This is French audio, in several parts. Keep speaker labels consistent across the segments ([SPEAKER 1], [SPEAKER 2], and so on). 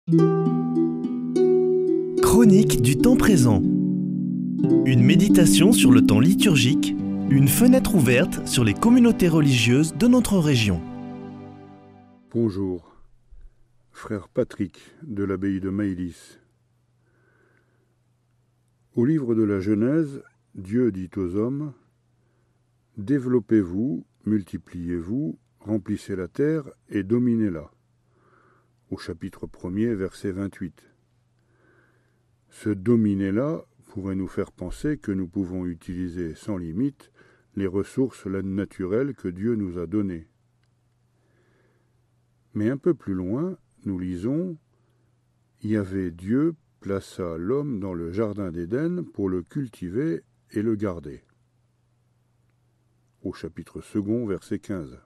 [SPEAKER 1] Chronique du temps présent. Une méditation sur le temps liturgique, une fenêtre ouverte sur les communautés religieuses de notre région.
[SPEAKER 2] Bonjour, frère Patrick de l'abbaye de Maïlis. Au livre de la Genèse, Dieu dit aux hommes : « Développez-vous, multipliez-vous, remplissez la terre et dominez-la » au chapitre 1er, verset 28. Ce « dominer-là » pourrait nous faire penser que nous pouvons utiliser sans limite les ressources naturelles que Dieu nous a données. Mais un peu plus loin, nous lisons : « Yahvé Dieu plaça l'homme dans le jardin d'Éden pour le cultiver et le garder » au chapitre 2, verset 15.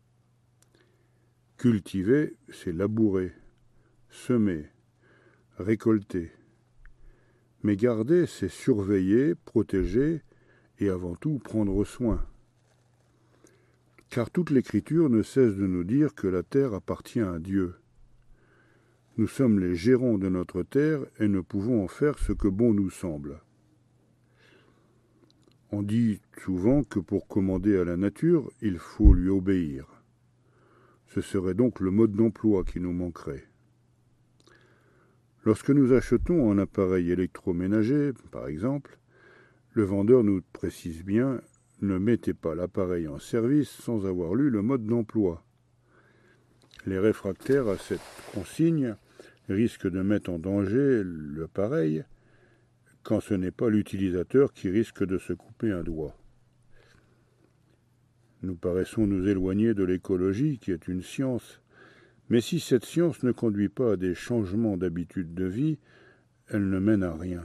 [SPEAKER 2] Cultiver, c'est labourer, semer, récolter. Mais garder, c'est surveiller, protéger et avant tout prendre soin. Car toute l'Écriture ne cesse de nous dire que la terre appartient à Dieu. Nous sommes les gérants de notre terre et ne pouvons en faire ce que bon nous semble. On dit souvent que pour commander à la nature, il faut lui obéir. Ce serait donc le mode d'emploi qui nous manquerait. Lorsque nous achetons un appareil électroménager, par exemple, le vendeur nous précise bien : ne mettez pas l'appareil en service sans avoir lu le mode d'emploi. Les réfractaires à cette consigne risquent de mettre en danger l'appareil quand ce n'est pas l'utilisateur qui risque de se couper un doigt. Nous paraissons nous éloigner de l'écologie, qui est une science, mais si cette science ne conduit pas à des changements d'habitude de vie, elle ne mène à rien.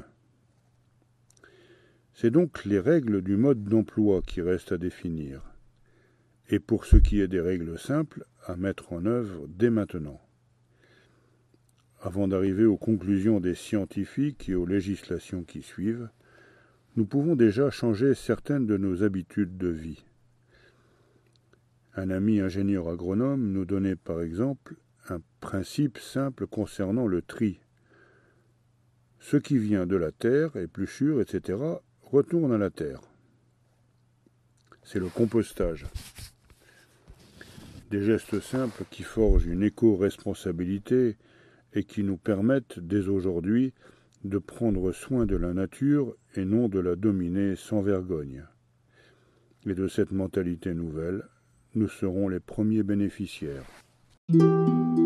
[SPEAKER 2] C'est donc les règles du mode d'emploi qui restent à définir, et pour ce qui est des règles simples, à mettre en œuvre dès maintenant. Avant d'arriver aux conclusions des scientifiques et aux législations qui suivent, nous pouvons déjà changer certaines de nos habitudes de vie. Un ami ingénieur agronome nous donnait par exemple un principe simple concernant le tri. Ce qui vient de la terre, épluchure, etc., retourne à la terre. C'est le compostage. Des gestes simples qui forgent une éco-responsabilité et qui nous permettent dès aujourd'hui de prendre soin de la nature et non de la dominer sans vergogne. Et de cette mentalité nouvelle, nous serons les premiers bénéficiaires.